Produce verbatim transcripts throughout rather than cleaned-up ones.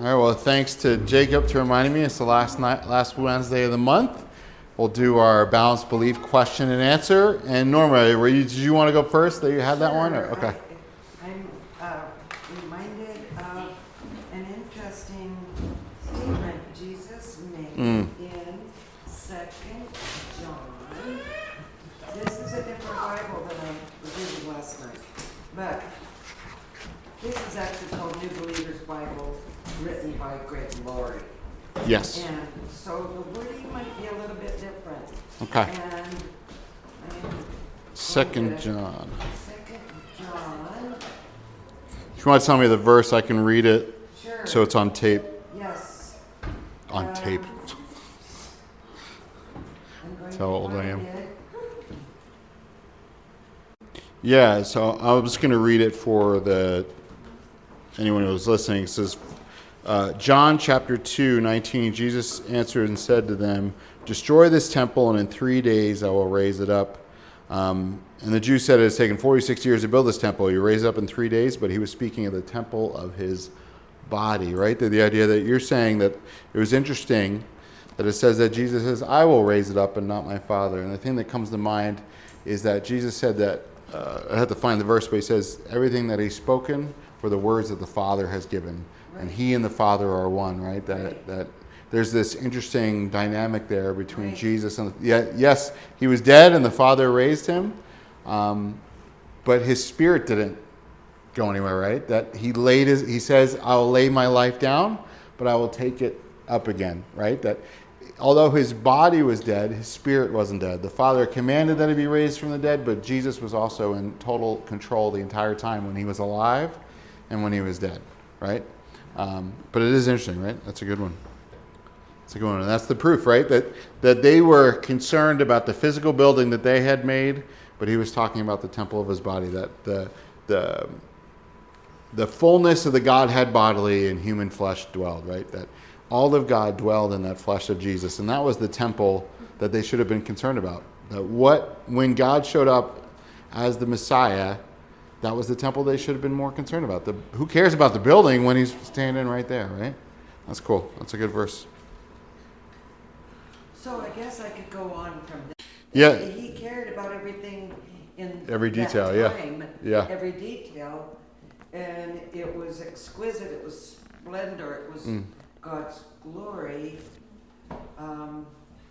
All right, well, thanks to Jacob for reminding me. It's the last night, last Wednesday of the month. We'll do our balanced belief question and answer. And Norma, were you, did you want to go first? That you had that one? Or? Okay. I, I'm uh, reminded of an interesting statement Jesus made mm. in Second John. This is a different Bible than I was reading last night. But this is actually called New Believers Bible, written by Greg Laurie. Yes. And so the wording might be a little bit different. Okay. And I'm Second John. Second John. If you want to tell me the verse, I can read it. Sure. So it's on tape. Yes. On um, tape. That's how old I am. It. Yeah, so I was going to read it for the anyone who was listening. It says, uh, John chapter two, nineteen, Jesus answered and said to them, destroy this temple, and in three days I will raise it up. Um, and the Jews said it has taken forty-six years to build this temple. You raise it up in three days, but he was speaking of the temple of his body, right? The, the idea that you're saying that it was interesting that it says that Jesus says, I will raise it up and not my Father. And the thing that comes to mind is that Jesus said that, uh, I have to find the verse, but he says, everything that he's spoken were the words that the Father has given. Right. And he and the Father are one, right? That right. that there's this interesting dynamic there between right. Jesus and, the, yeah, yes, he was dead and the Father raised him, um, but his spirit didn't go anywhere, right? That he laid his, he says, I will lay my life down, but I will take it up again, right? That although his body was dead, his spirit wasn't dead. The Father commanded that he be raised from the dead, but Jesus was also in total control the entire time when he was alive and when he was dead, right? Um, but it is interesting, right? That's a good one. That's a good one. And that's the proof, right? That that they were concerned about the physical building that they had made, but he was talking about the temple of his body, that the the the fullness of the Godhead bodily in human flesh dwelled, right? That all of God dwelled in that flesh of Jesus. And that was the temple that they should have been concerned about. That what, when God showed up as the Messiah, that was the temple they should have been more concerned about. The, who cares about the building when he's standing right there, right? That's cool. That's a good verse. So I guess I could go on from there. Yeah. He cared about everything in every detail, that time, yeah. Yeah. Every detail. And it was exquisite. It was splendor. It was mm. God's glory. Um,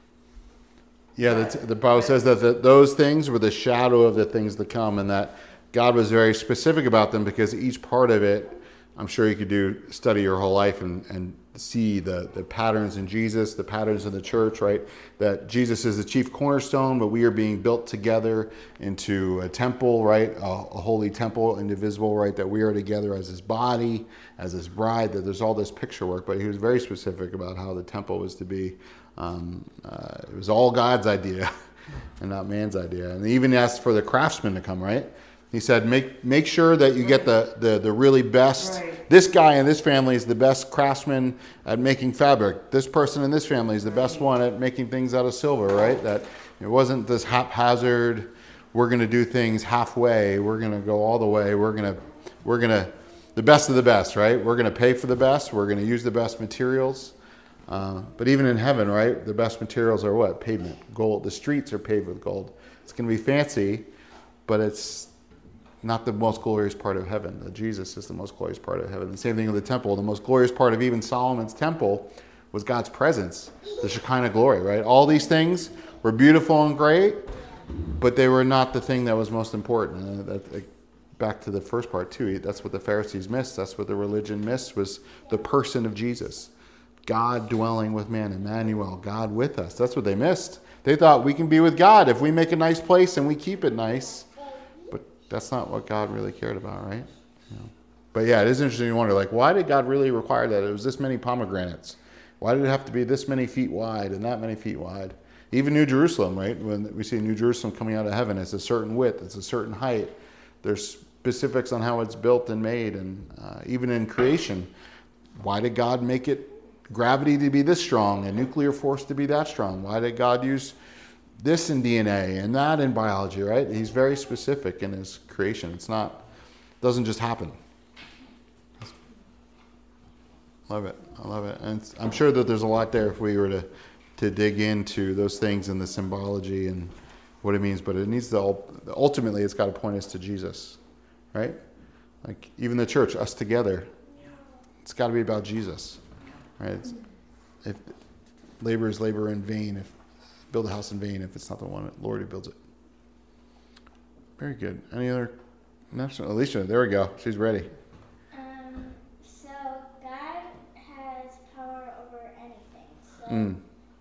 yeah, the, the Bible says that the, those things were the shadow of the things to come, and that God was very specific about them because each part of it, I'm sure you could do study your whole life and, and see the, the patterns in Jesus, the patterns in the church, right? That Jesus is the chief cornerstone, but we are being built together into a temple, right? A, a holy temple, indivisible, right? That we are together as his body, as his bride, that there's all this picture work, but he was very specific about how the temple was to be. Um, uh, it was all God's idea and not man's idea. And he even asked for the craftsmen to come, right? He said, make make sure that you get the, the, the really best. Right. This guy in this family is the best craftsman at making fabric. This person in this family is the best one at making things out of silver, right? That it wasn't this haphazard, we're going to do things halfway. We're going to go all the way. We're going to, we're going to, the best of the best, right? We're going to pay for the best. We're going to use the best materials. Uh, but even in heaven, right, the best materials are what? Pavement, gold. The streets are paved with gold. It's going to be fancy, but it's not the most glorious part of heaven. The Jesus is the most glorious part of heaven. The same thing with the temple. The most glorious part of even Solomon's temple was God's presence, the Shekinah glory, right? All these things were beautiful and great, but they were not the thing that was most important. And that, that, back to the first part too, that's what the Pharisees missed. That's what the religion missed, was the person of Jesus. God dwelling with man, Emmanuel, God with us. That's what they missed. They thought we can be with God if we make a nice place and we keep it nice. That's not what God really cared about, right? You know. But yeah, it is interesting to wonder, like, why did God really require that? It was this many pomegranates. Why did it have to be this many feet wide and that many feet wide? Even New Jerusalem, right? When we see New Jerusalem coming out of heaven, it's a certain width, it's a certain height. There's specifics on how it's built and made, and uh, even in creation, why did God make it gravity to be this strong and nuclear force to be that strong? Why did God use this in D N A and that in biology, right? He's very specific in his creation. It's not, doesn't just happen. Love it. I love it. And it's, I'm sure that there's a lot there if we were to, to dig into those things and the symbology and what it means. But it needs to, ultimately, it's got to point us to Jesus, right? Like even the church, us together, it's got to be about Jesus, right? It's, if labor is labor in vain, if build a house in vain, if it's not the one Lord who builds it. Very good. Any other? Next one, Alicia. There we go. She's ready. Um. So God has power over anything. So Mm.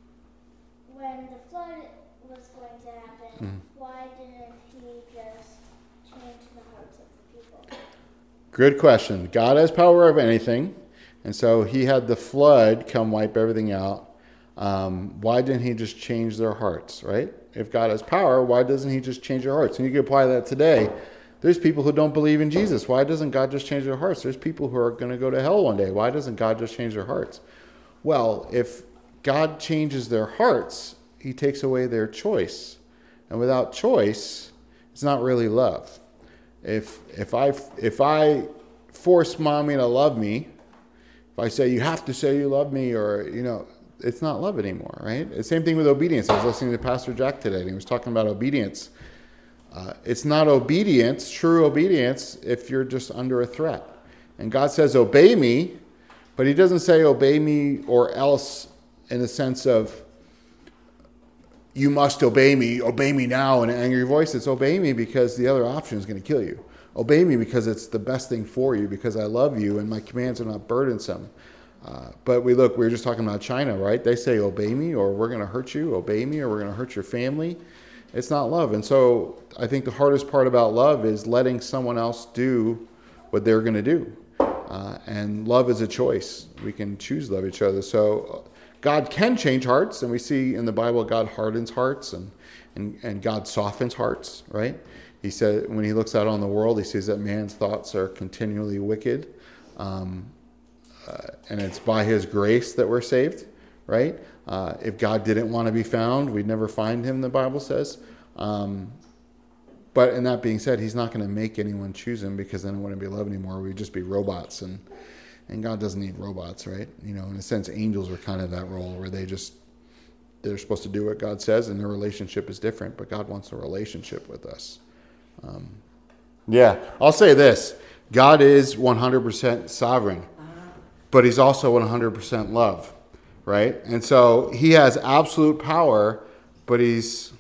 when the flood was going to happen, Mm. why didn't He just change the hearts of the people? Good question. God has power over anything, and so He had the flood come wipe everything out. Um, why didn't He just change their hearts, right? If God has power, why doesn't He just change their hearts? And you can apply that today. There's people who don't believe in Jesus. Why doesn't God just change their hearts? There's people who are going to go to hell one day. Why doesn't God just change their hearts? Well, if God changes their hearts, He takes away their choice. And without choice, it's not really love. If if I if I force mommy to love me, if I say you have to say you love me, or you know, it's not love anymore, right? The same thing with obedience. I was listening to Pastor Jack today, and he was talking about obedience. Uh, it's not obedience, true obedience, if you're just under a threat. And God says, obey me, but He doesn't say obey me or else in the sense of you must obey me, obey me now in an angry voice. It's obey me because the other option is going to kill you. Obey me because it's the best thing for you, because I love you and my commands are not burdensome. Uh, but we look, we were just talking about China, right? They say, obey me or we're going to hurt you. Obey me or we're going to hurt your family. It's not love. And so I think the hardest part about love is letting someone else do what they're going to do. Uh, and love is a choice. We can choose to love each other. So God can change hearts. And we see in the Bible, God hardens hearts and, and, and God softens hearts, right? He said, when He looks out on the world, He sees that man's thoughts are continually wicked. Um, uh, and it's by His grace that we're saved, right? Uh, if God didn't want to be found, we'd never find Him, the Bible says. Um, but in that being said, He's not going to make anyone choose Him, because then it wouldn't be love anymore. We'd just be robots, and and God doesn't need robots, right? You know, in a sense, angels are kind of that role where they just, they're supposed to do what God says, and their relationship is different, but God wants a relationship with us. Um, yeah, I'll say this. God is one hundred percent sovereign, but He's also one hundred percent love. Right? And so He has absolute power, but He's,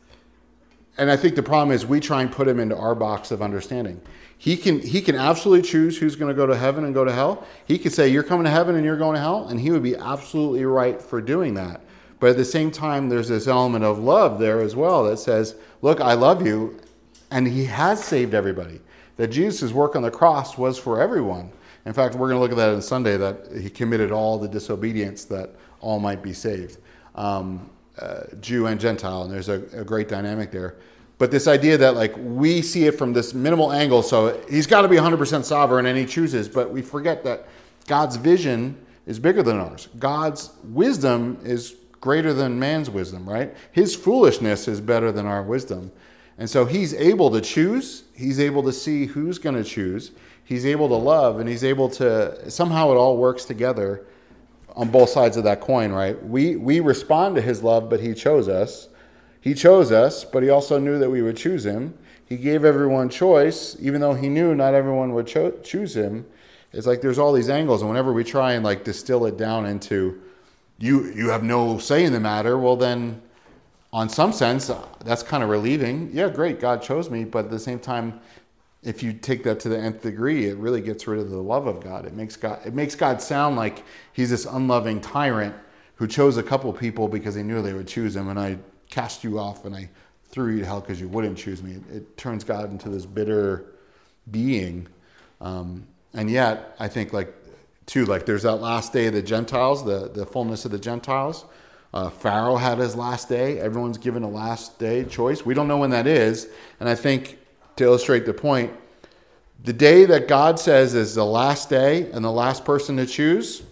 and I think the problem is we try and put Him into our box of understanding. He can he can absolutely choose who's going to go to heaven and go to hell. He could say, you're coming to heaven and you're going to hell, and He would be absolutely right for doing that. But at the same time, there's this element of love there as well that says, look, I love you, and He has saved everybody. That Jesus' work on the cross was for everyone. In fact, we're going to look at that on Sunday, that He committed all the disobedience that all might be saved, um, uh, Jew and Gentile, and there's a, a great dynamic there. But this idea that like we see it from this minimal angle, so He's got to be one hundred percent sovereign and He chooses, but we forget that God's vision is bigger than ours. God's wisdom is greater than man's wisdom, right? His foolishness is better than our wisdom. And so He's able to choose. He's able to see who's going to choose. He's able to love, and He's able to, somehow it all works together on both sides of that coin, right? We we respond to His love, but He chose us. He chose us, but He also knew that we would choose Him. He gave everyone choice, even though He knew not everyone would cho- choose Him. It's like there's all these angles, and whenever we try and like distill it down into, you you have no say in the matter, well then, on some sense, that's kind of relieving. Yeah, great, God chose me, but at the same time, if you take that to the nth degree, it really gets rid of the love of God. It makes God it makes God sound like He's this unloving tyrant who chose a couple people because He knew they would choose Him, and I cast you off and I threw you to hell because you wouldn't choose me. It, it turns God into this bitter being. Um, and yet, I think like, too, like there's that last day of the Gentiles, the, the fullness of the Gentiles. Uh, Pharaoh had his last day. Everyone's given a last day choice. We don't know when that is. And I think, to illustrate the point, the day that God says is the last day and the last person to choose,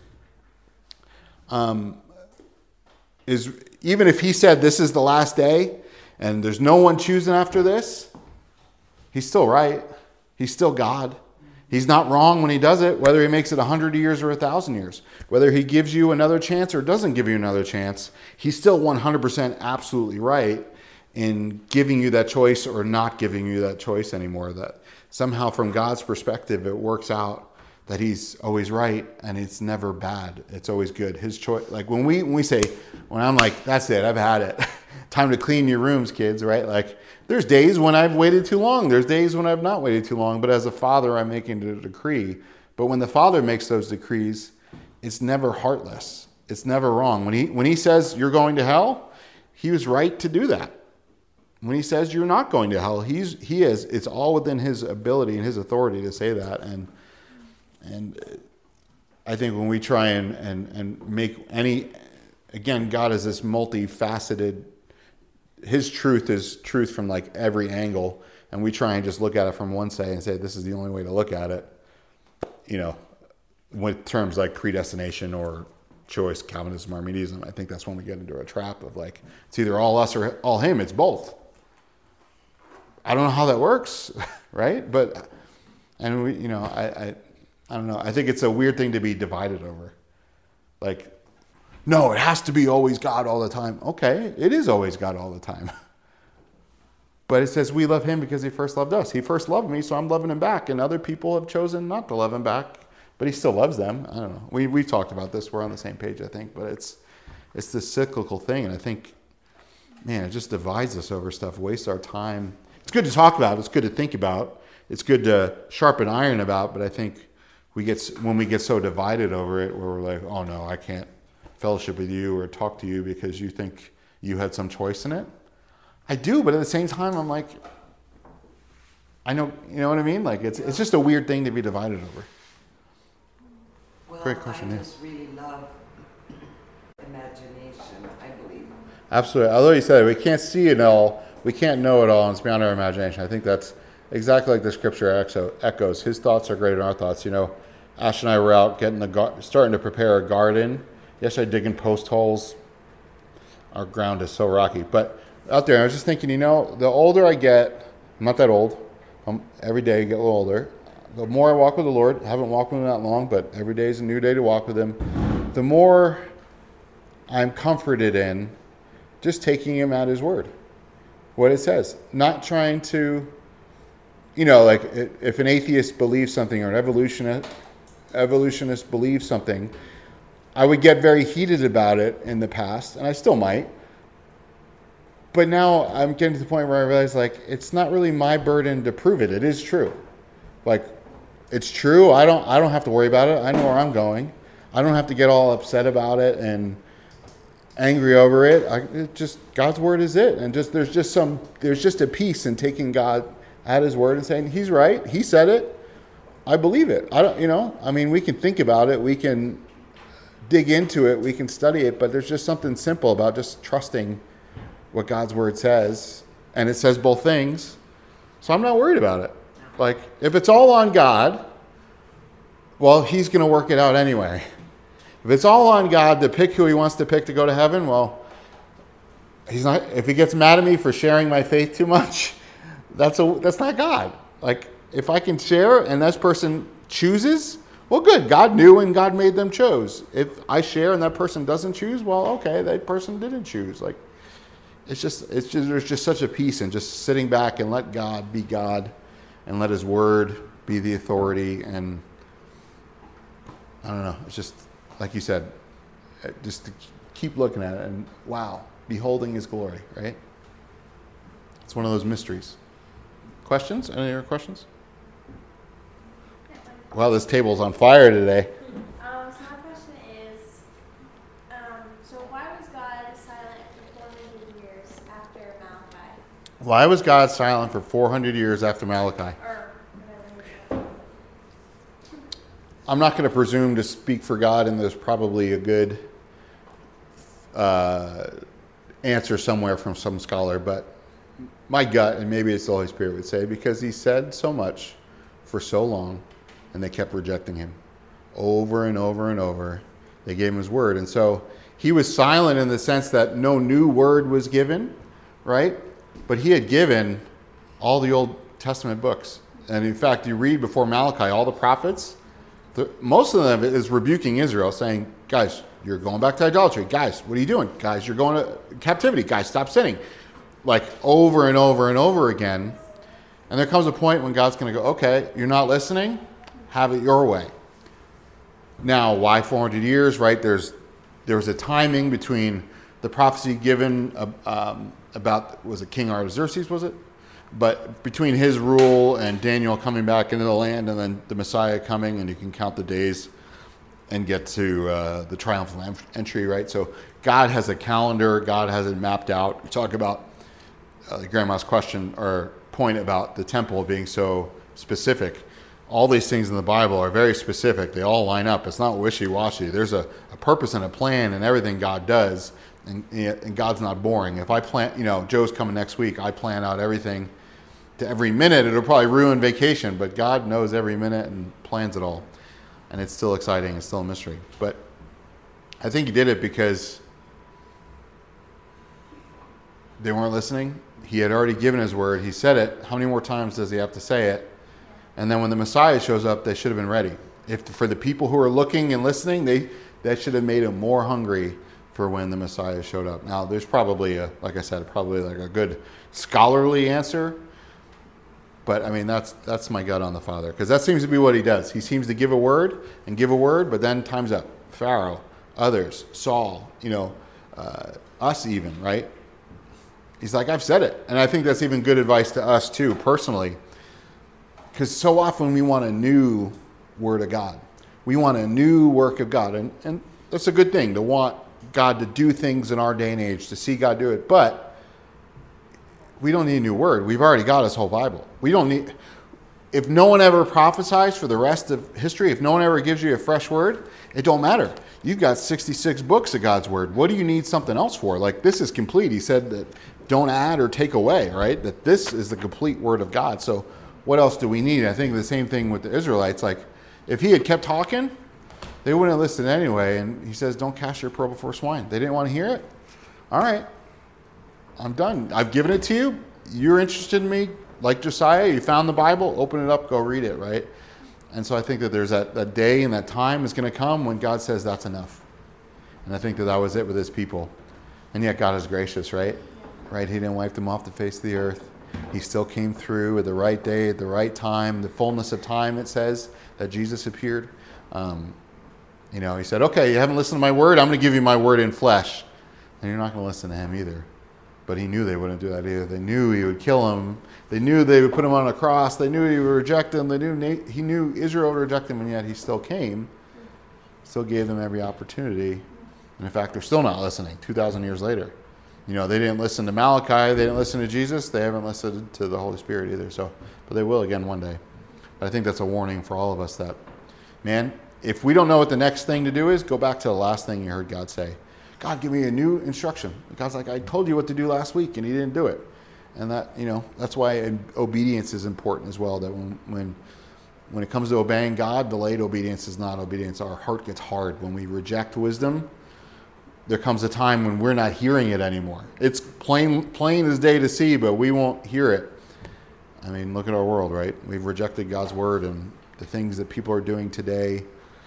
um, is even if He said this is the last day and there's no one choosing after this, He's still right. He's still God. He's not wrong when he does it, whether he makes it a hundred years or a thousand years. Whether he gives you another chance or doesn't give you another chance, he's still one hundred percent absolutely right in giving you that choice or not giving you that choice anymore. That somehow from God's perspective, it works out that he's always right and it's never bad. It's always good. His choice, like when we when we say, when I'm like, that's it, I've had it. Time to clean your rooms, kids, right? Like, there's days when I've waited too long. There's days when I've not waited too long. But as a father, I'm making a decree. But when the father makes those decrees, it's never heartless. It's never wrong. When he when he says you're going to hell, he was right to do that. When he says you're not going to hell, he's he is. It's all within his ability and his authority to say that. And and I think when we try and and and make any, again, God is this multifaceted. His truth is truth from like every angle, and we try and just look at it from one side and say this is the only way to look at it. You know, with terms like predestination or choice, Calvinism, Arminianism, I think that's when we get into a trap of like it's either all us or all him. It's both. I don't know how that works, right? But and we, you know, I, I, I don't know. I think it's a weird thing to be divided over, like. No, it has to be always God all the time. Okay, it is always God all the time. But it says we love him because he first loved us. He first loved me, so I'm loving him back. And other people have chosen not to love him back, but he still loves them. I don't know. We we talked about this. We're on the same page, I think. But it's it's this cyclical thing. And I think, man, it just divides us over stuff, wastes our time. It's good to talk about. It's good to think about. It's good to sharpen iron about. But I think we get when we get so divided over it, where we're like, oh, no, I can't fellowship with you or talk to you because you think you had some choice in it. I do, but at the same time, I'm like, I know, you know what I mean? Like, it's it's just a weird thing to be divided over. Well, Great question, I yeah. just really love imagination, I believe. Absolutely. Although you said it, we can't see it all, we can't know it all, and it's beyond our imagination. I think that's exactly like the scripture echoes. His thoughts are greater than our thoughts. You know, Ash and I were out getting the gar- starting to prepare a garden. Yesterday, digging post holes. Our ground is so rocky. But out there, I was just thinking, you know, the older I get, I'm not that old. I'm, every day I get a little older. The more I walk with the Lord, I haven't walked with him that long, but every day is a new day to walk with him. The more I'm comforted in just taking him at his word. What it says. Not trying to, you know, like if an atheist believes something or an evolutionist, evolutionist believes something, I would get very heated about it in the past, and I still might. But now I'm getting to the point where I realize, like, it's not really my burden to prove it. It is true. Like, it's true. I don't I don't have to worry about it. I know where I'm going. I don't have to get all upset about it and angry over it. I, it just God's word is it. And just there's just some there's just a peace in taking God at his word and saying, he's right. He said it. I believe it. I don't, you know, I mean, we can think about it. We can dig into it, we can study it, but there's just something simple about just trusting what God's word says, and it says both things, so I'm not worried about it. Like, if it's all on God, well, he's going to work it out anyway. If it's all on God to pick who he wants to pick to go to heaven, well, he's not. If he gets mad at me for sharing my faith too much, that's a that's not God. Like, if I can share and this person chooses, well, good. God knew and God made them chose. If I share and that person doesn't choose, well, okay, that person didn't choose. Like, it's just, it's just, there's just such a peace in just sitting back and let God be God and let his word be the authority. And I don't know. It's just, like you said, just to keep looking at it and wow, beholding his glory, right? It's one of those mysteries. Questions? Any other questions? Wow, this table's on fire today. Um, so my question is, um, so why was God silent for four hundred years after Malachi? Why was God silent for four hundred years after Malachi? Or whatever. I'm not going to presume to speak for God, and there's probably a good uh, answer somewhere from some scholar, but my gut, and maybe it's the Holy Spirit, would say because he said so much for so long, and they kept rejecting him over and over and over. They gave him his word. And so he was silent in the sense that no new word was given, right? But he had given all the Old Testament books. And in fact, you read before Malachi, all the prophets, the, most of them is rebuking Israel, saying, guys, you're going back to idolatry. Guys, what are you doing? Guys, you're going to captivity. Guys, stop sinning. Like over and over and over again. And there comes a point when God's going to go, okay, you're not listening? Have it your way. Now, why four hundred years, right? There's there was a timing between the prophecy given uh, um, about, was it King Artaxerxes, was it? But between his rule and Daniel coming back into the land and then the Messiah coming, and you can count the days and get to uh, the triumphal entry, right? So God has a calendar. God has it mapped out. We talk about uh, Grandma's question or point about the temple being so specific. All these things in the Bible are very specific. They all line up. It's not wishy-washy. There's a, a purpose and a plan in everything God does, and, and God's not boring. If I plan, you know, Joe's coming next week, I plan out everything to every minute. It'll probably ruin vacation, but God knows every minute and plans it all. And it's still exciting. It's still a mystery. But I think he did it because they weren't listening. He had already given his word. He said it. How many more times does he have to say it? And then when the Messiah shows up, they should have been ready. If for the people who are looking and listening, they that should have made them more hungry for when the Messiah showed up. Now, there's probably, a, like I said, probably like a good scholarly answer. But, I mean, that's that's my gut on the Father. Because that seems to be what he does. He seems to give a word and give a word, but then time's up. Pharaoh, others, Saul, you know, uh, us even, right? He's like, I've said it. And I think that's even good advice to us, too, personally. Because so often we want a new word of God. We want a new work of God. And, and that's a good thing, to want God to do things in our day and age, to see God do it. But we don't need a new word. We've already got his whole Bible. We don't need... If no one ever prophesies for the rest of history, if no one ever gives you a fresh word, it don't matter. You've got sixty-six books of God's word. What do you need something else for? Like, this is complete. He said that don't add or take away, right? That this is the complete word of God. So what else do we need? I think the same thing with the Israelites. Like, if he had kept talking, they wouldn't have listened anyway. And he says, don't cast your pearl before swine. They didn't want to hear it. All right, I'm done. I've given it to you. You're interested in me, like Josiah. You found the Bible. Open it up. Go read it, right? And so I think that there's that, that day and that time is going to come when God says that's enough. And I think that that was it with his people. And yet God is gracious, right? Right? He didn't wipe them off the face of the earth. He still came through at the right day, at the right time, the fullness of time, it says, that Jesus appeared. Um, you know, he said, okay, you haven't listened to my word. I'm going to give you my word in flesh. And you're not going to listen to him either. But he knew they wouldn't do that either. They knew he would kill him. They knew they would put him on a cross. They knew he would reject him. They knew he knew Israel would reject him, and yet he still came. Still gave them every opportunity. And in fact, they're still not listening two thousand years later. You know, they didn't listen to Malachi. They didn't listen to Jesus. They haven't listened to the Holy Spirit either. So, but they will again one day. But I think that's a warning for all of us that, man, if we don't know what the next thing to do is, go back to the last thing you heard God say. God, give me a new instruction. God's like, I told you what to do last week, and he didn't do it. And that, you know, that's why obedience is important as well. That when when when it comes to obeying God, delayed obedience is not obedience. Our heart gets hard when we reject wisdom. There comes a time when we're not hearing it anymore. It's plain plain as day to see, but we won't hear it. I mean, look at our world, right? We've rejected God's word and the things that people are doing today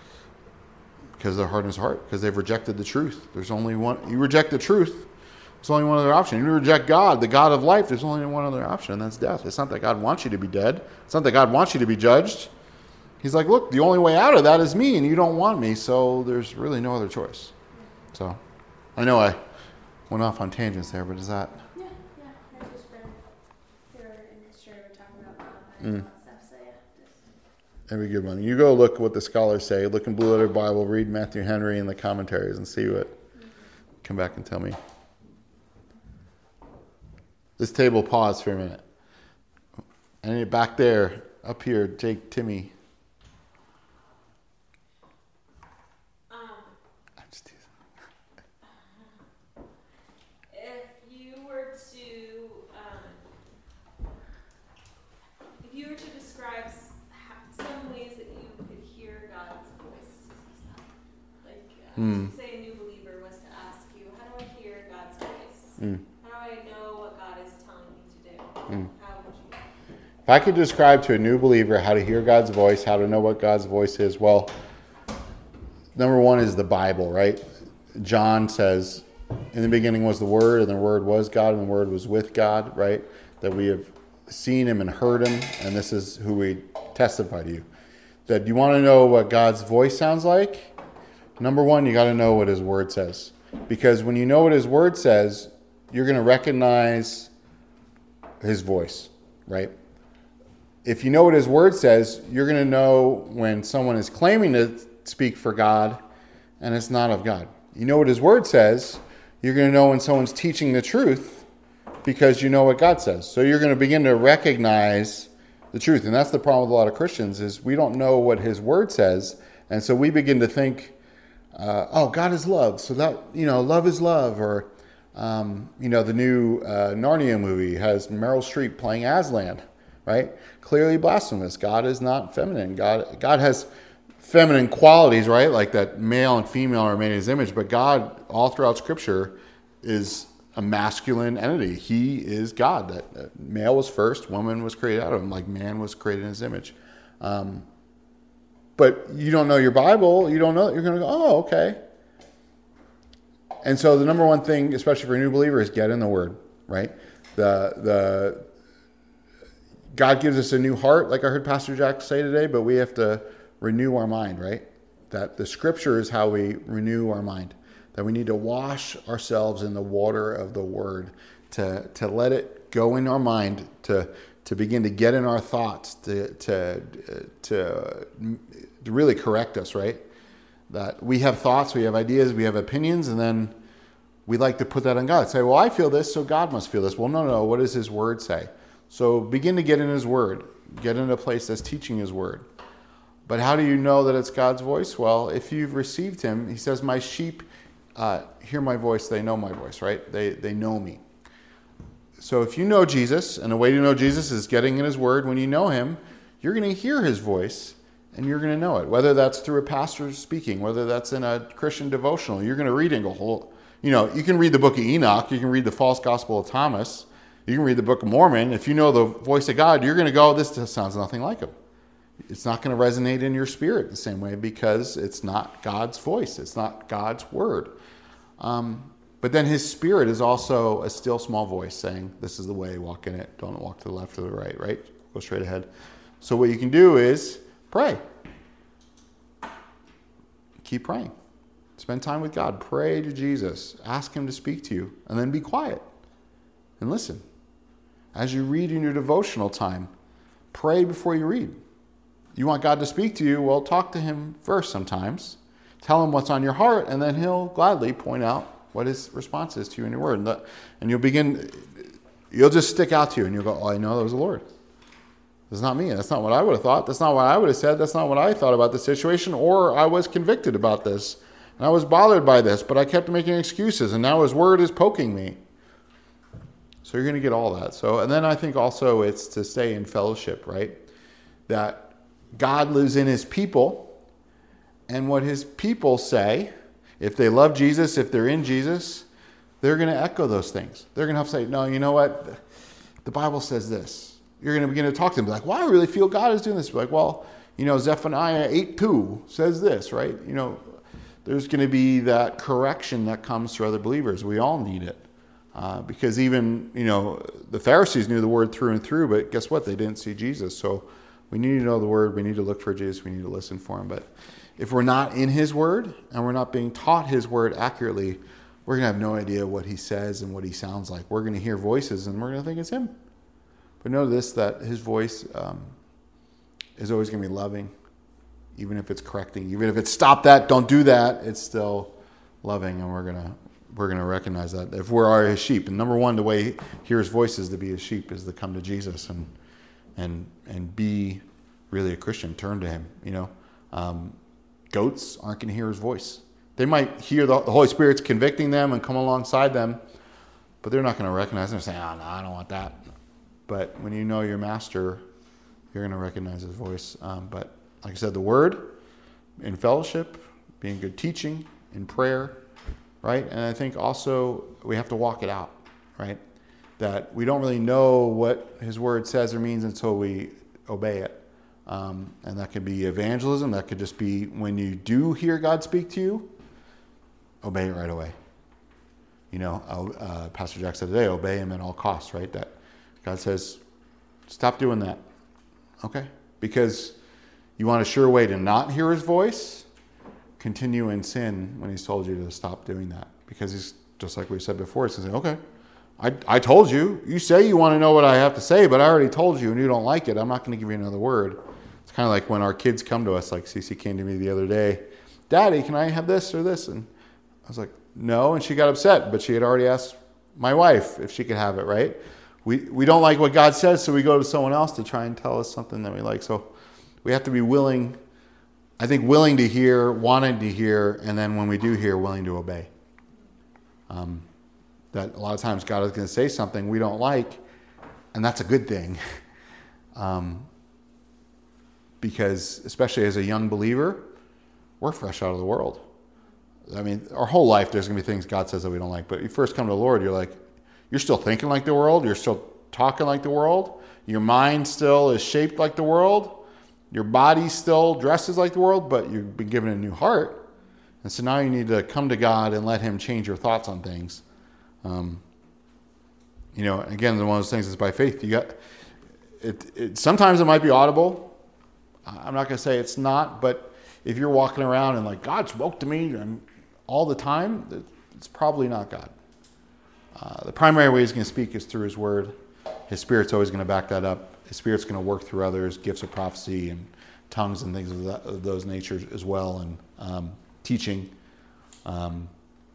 because their heart is heart, because they've rejected the truth. There's only one. You reject the truth, there's only one other option. You reject God, the God of life, there's only one other option, and that's death. It's not that God wants you to be dead. It's not that God wants you to be judged. He's like, look, the only way out of that is me, and you don't want me, so there's really no other choice. So, I know I went off on tangents there, but is that... Yeah, yeah. I've just been here in history, we're talking about God and all that stuff, so yeah. Just... Every good one. You go look what the scholars say. Look in Blue Letter Bible, read Matthew Henry and the commentaries and see what... Mm-hmm. Come back and tell me. This table, pause for a minute. And back there, up here, Jake, Timmy... Mm. Say a new believer was to ask you, how do I hear God's voice? Mm. How do I know what God is telling me to do? Mm. How would you? If I could describe to a new believer how to hear God's voice, how to know what God's voice is, well, number one is the Bible, right? John says, in the beginning was the Word, and the Word was God, and the Word was with God, right? That we have seen him and heard him, and this is who we testify to you. That you want to know what God's voice sounds like? Number one, you got to know what his Word says. Because when you know what his Word says, you're going to recognize his voice, right? If you know what his Word says, you're going to know when someone is claiming to speak for God and it's not of God. You know what his Word says, you're going to know when someone's teaching the truth because you know what God says. So you're going to begin to recognize the truth. And that's the problem with a lot of Christians is we don't know what his Word says. And so we begin to think, uh, oh, God is love. So that, you know, love is love. Or, um, you know, the new uh, Narnia movie has Meryl Streep playing Aslan. Right? Clearly blasphemous. God is not feminine. God God has feminine qualities, right? Like that male and female are made in his image. But God, all throughout Scripture, is a masculine entity. He is God. That, that male was first, woman was created out of him, like man was created in his image. Um, but you don't know your Bible. You don't know. You're going to go, oh, okay. And so the number one thing, especially for a new believer, is get in the Word, right? The the God gives us a new heart, like I heard Pastor Jack say today, but we have to renew our mind, right? That the Scripture is how we renew our mind. That we need to wash ourselves in the water of the Word, to to let it go in our mind, to to begin to get in our thoughts, to to to, to really correct us, right? That we have thoughts, we have ideas, we have opinions, and then we like to put that on God. Say, well, I feel this, so God must feel this. Well, no, no, what does his Word say? So begin to get in his Word. Get in a place that's teaching his Word. But how do you know that it's God's voice? Well, if you've received him, he says, my sheep uh, hear my voice, they know my voice, right? They they know me. So if you know Jesus, and the way to know Jesus is getting in his Word, when you know him, you're going to hear his voice, and you're going to know it. Whether that's through a pastor speaking, whether that's in a Christian devotional, you're going to read and go, whole, you know, you can read the book of Enoch, you can read the false gospel of Thomas, you can read the Book of Mormon. If you know the voice of God, you're going to go, this sounds nothing like him. It's not going to resonate in your spirit the same way because it's not God's voice. It's not God's Word. Um, but then his Spirit is also a still small voice saying, this is the way, walk in it. Don't walk to the left or the right, right? Go straight ahead. So what you can do is pray. Keep praying. Spend time with God. Pray to Jesus. Ask him to speak to you. And then be quiet and listen. As you read in your devotional time, pray before you read. You want God to speak to you? Well, talk to him first sometimes. Tell him what's on your heart, and then he'll gladly point out what his response is to you in your word. And, that, and you'll begin, you'll just stick out to you, and you'll go, oh, I know that was the Lord. That's not me. That's not what I would have thought. That's not what I would have said. That's not what I thought about the situation, or I was convicted about this, and I was bothered by this, but I kept making excuses, and now his word is poking me. So you're going to get all that. So, and then I think also it's to stay in fellowship, right? That God lives in his people, and what his people say, if they love Jesus, if they're in Jesus, they're going to echo those things. They're going to have to say, no, you know what? The Bible says this. You're going to begin to talk to them, be like, well, I really feel God is doing this. Be like, well, you know, Zephaniah eight two says this, right? You know, there's going to be that correction that comes through other believers. We all need it. Uh, because even, you know, the Pharisees knew the word through and through, but guess what? They didn't see Jesus. So we need to know the word. We need to look for Jesus. We need to listen for him. But if we're not in his word and we're not being taught his word accurately, we're going to have no idea what he says and what he sounds like. We're going to hear voices and we're going to think it's him. But know this, that his voice um, is always going to be loving, even if it's correcting. Even if it's stop that, don't do that, it's still loving, and we're going to we're going to recognize that if we are his sheep. And number one, the way he hears voices to be his sheep is to come to Jesus and and and be really a Christian. Turn to him. You know, um, goats aren't going to hear his voice. They might hear the, the Holy Spirit's convicting them and come alongside them, but they're not going to recognize them and say, oh, no, I don't want that. But when you know your master, you're going to recognize his voice. Um, but like I said, the word, in fellowship, being good teaching, in prayer, right? And I think also we have to walk it out, right? that we don't really know what his word says or means until we obey it. Um, and that could be evangelism. That could just be when you do hear God speak to you, obey it right away. You know, uh, Pastor Jack said today, obey him at all costs, right? That God says, stop doing that. Okay? Because you want a sure way to not hear his voice, continue in sin when he's told you to stop doing that. Because he's, just like we said before, he's going to say, okay, I, I told you. You say you want to know what I have to say, but I already told you and you don't like it. I'm not going to give you another word. It's kind of like when our kids come to us, like Cece came to me the other day, Daddy, can I have this or this? And I was like, no. And she got upset, but she had already asked my wife if she could have it, right? We we don't like what God says, so we go to someone else to try and tell us something that we like. So we have to be willing, I think willing to hear, wanting to hear, and then when we do hear, willing to obey. Um, that a lot of times God is going to say something we don't like, and that's a good thing. um, because especially as a young believer, we're fresh out of the world. I mean, our whole life there's going to be things God says that we don't like. But you first come to the Lord, you're like, you're still thinking like the world. You're still talking like the world. Your mind still is shaped like the world. Your body still dresses like the world, but you've been given a new heart. And so now you need to come to God and let him change your thoughts on things. Um, you know, again, one of those things is by faith. You got it, it. Sometimes it might be audible. I'm not going to say it's not, but if you're walking around and like, God spoke to me all the time, it's probably not God. Uh, the primary way he's going to speak is through his word. His Spirit's always going to back that up. His Spirit's going to work through others, gifts of prophecy and tongues and things of, that, of those natures as well, and um, teaching. Um,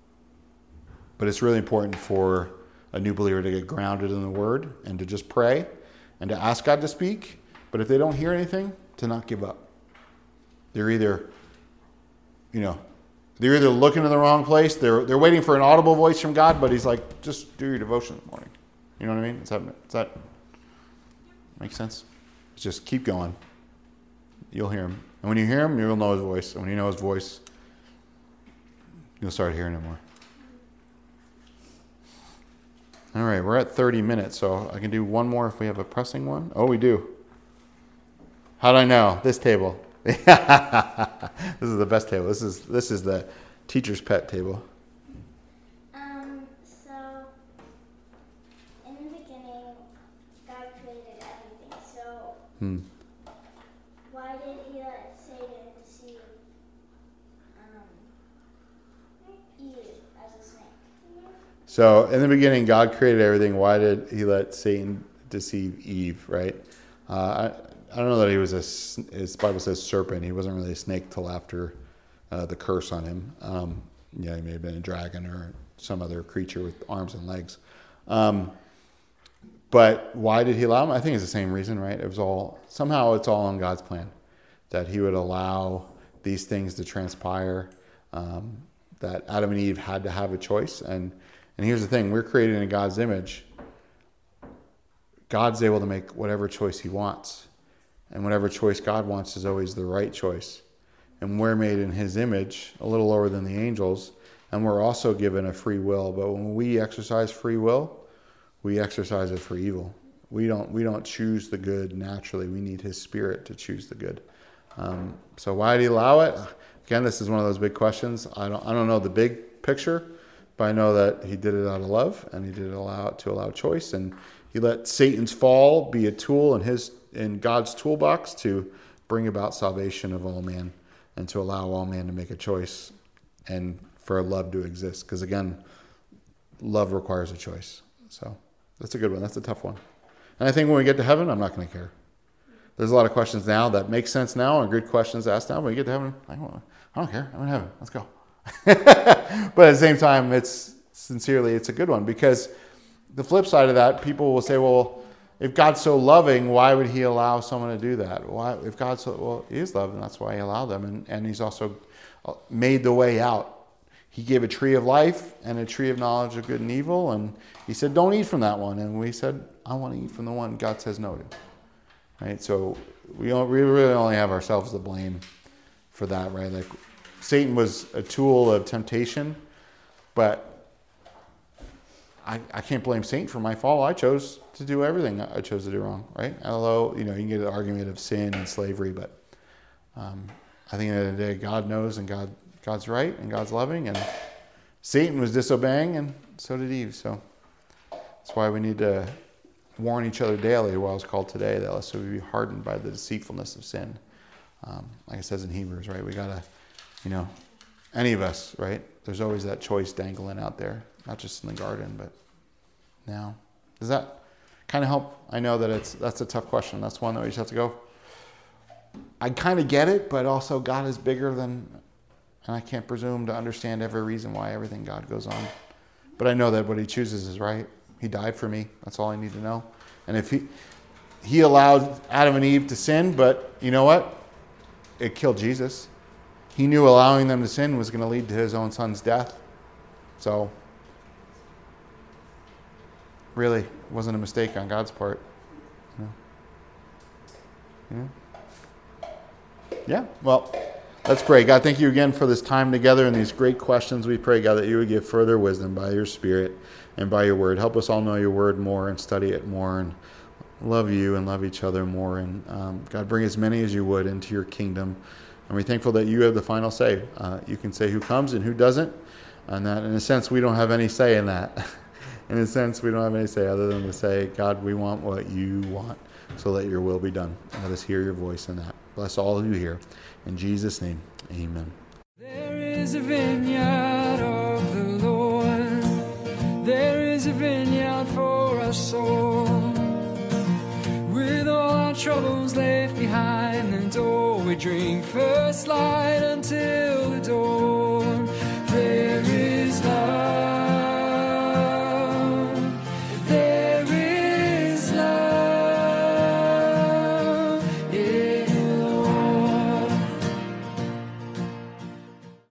but it's really important for a new believer to get grounded in the word and to just pray and to ask God to speak. But if they don't hear anything, to not give up. They're either, you know, they're either looking in the wrong place. They're they're waiting for an audible voice from God, but he's like, just do your devotion in the morning. You know what I mean? Does that, does that make sense? Just keep going. You'll hear him. And when you hear him, you'll know his voice. And when you know his voice, you'll start hearing him more. All right, we're at thirty minutes, so I can do one more if we have a pressing one. Oh, we do. How do I know? This table. This is the best table. This is this is the teacher's pet table. Um, so in the beginning, God created everything. So Hmm. why did he let Satan deceive um, Eve as a snake? So in the beginning, God created everything. Why did he let Satan deceive Eve, right? Uh, I, I don't know that he was a, his Bible says serpent. He wasn't really a snake till after uh, the curse on him. Um, yeah, he may have been a dragon or some other creature with arms and legs. Um, but why did he allow him? I think it's the same reason, right? It was all, somehow it's all in God's plan that he would allow these things to transpire, um, that Adam and Eve had to have a choice. And, and here's the thing, we're created in God's image. God's able to make whatever choice he wants. And whatever choice God wants is always the right choice. And we're made in his image, a little lower than the angels, and we're also given a free will. But when we exercise free will, we exercise it for evil. We don't we don't choose the good naturally. We need his Spirit to choose the good. Um, so why did he allow it? Again, this is one of those big questions. I don't I don't know the big picture, but I know that he did it out of love, and he did it allow to allow choice, and he let Satan's fall be a tool in his in God's toolbox to bring about salvation of all man and to allow all man to make a choice and for love to exist. Because again, love requires a choice. So that's a good one. That's a tough one. And I think when we get to heaven, I'm not going to care. There's a lot of questions now that make sense now and good questions asked now. When we get to heaven, I don't, I don't care. I'm in heaven. Let's go. But at the same time, it's sincerely, it's a good one, because the flip side of that, people will say, well, if God's so loving, why would he allow someone to do that? Why, if God's so, well, he is love, and that's why he allowed them. And, and he's also made the way out. He gave a tree of life and a tree of knowledge of good and evil. And he said, don't eat from that one. And we said, I want to eat from the one God says no to. Right? So we, don't, we really only have ourselves to blame for that, right? Like Satan was a tool of temptation, but I, I can't blame Satan for my fall. I chose to do everything I chose to do wrong, right? Although, you know, you can get an argument of sin and slavery, but um, I think at the end of the day, God knows and God God's right and God's loving, and Satan was disobeying, and so did Eve. So that's why we need to warn each other daily, what I was called today, that lest we be hardened by the deceitfulness of sin. Um, like it says in Hebrews, right? We gotta, you know, any of us, right? There's always that choice dangling out there, not just in the garden, but now. Does that kind of help? I know that it's that's a tough question. That's one that we just have to go. I kind of get it, but also God is bigger than, and I can't presume to understand every reason why everything God goes on. But I know that what he chooses is right. He died for me. That's all I need to know. And if he he allowed Adam and Eve to sin, but you know what? It killed Jesus. He knew allowing them to sin was going to lead to his own son's death. So, really, it wasn't a mistake on God's part. You know? Yeah. Yeah. Well, let's pray. God, thank you again for this time together and these great questions. We pray, God, that you would give further wisdom by your Spirit and by your word. Help us all know your word more and study it more and love you and love each other more. And um, God, bring as many as you would into your kingdom. And we're thankful that you have the final say. Uh, you can say who comes and who doesn't. And that, in a sense, we don't have any say in that. In a sense, we don't have any say other than to say, God, we want what you want, so let your will be done. Let us hear your voice in that. Bless all of you here. In Jesus' name, amen. There is a vineyard of the Lord. There is a vineyard for our soul. With all our troubles left behind, the door we drink first light until the door